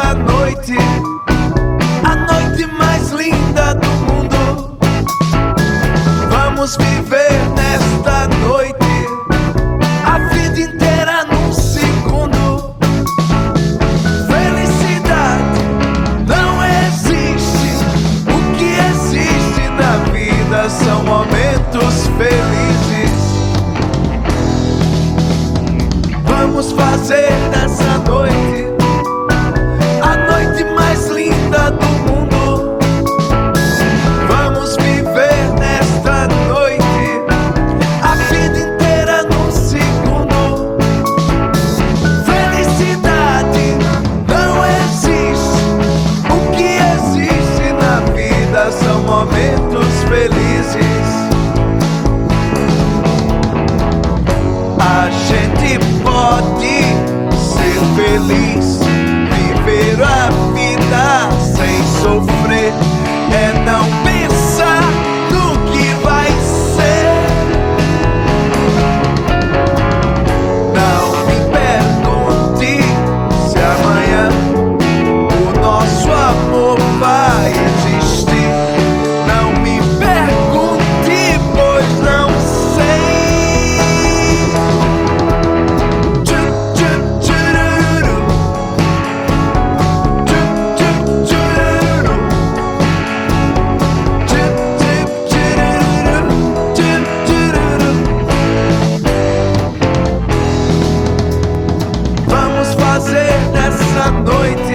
nesta noite, a noite mais linda do mundo. Vamos viver nesta noite a vida inteira num segundo. Felicidade não existe, o que existe na vida são momentos felizes. Vamos fazer dessa noite a noite mais linda do mundo. Vamos viver nesta noite a vida inteira num segundo. Felicidade não existe, o que existe na vida são momentos felizes. A gente pode ser feliz, viver a vida sem sofrer, é não pensar no que vai ser. Não me pergunte se amanhã o nosso amor vai existir. Não me pergunte, pois não sei. Vamos fazer dessa noite